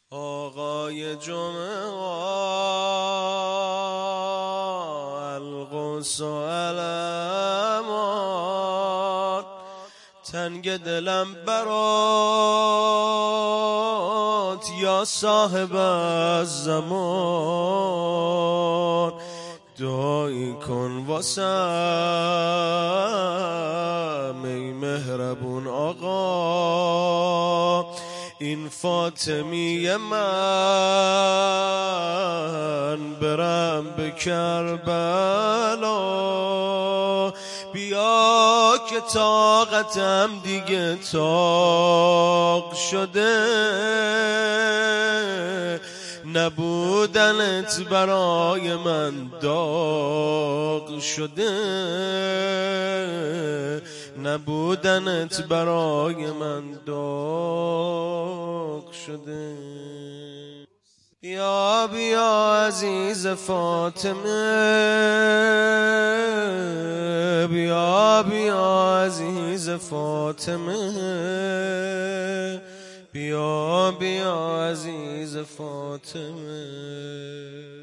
آقای جمعه القدس و الامان، تنگ دلم برات یا صاحب الزمان، دعایی کن واسم ای مهربون آقا. این فاطمی من برم به کربلا، بیا که طاقتم دیگه طاق شده، نبودنت برای من داغ شده، نبودنت برای من داغ شده. بیا عزیز فاطمه، بیا عزیز فاطمه، بیا عزیز فاطمه.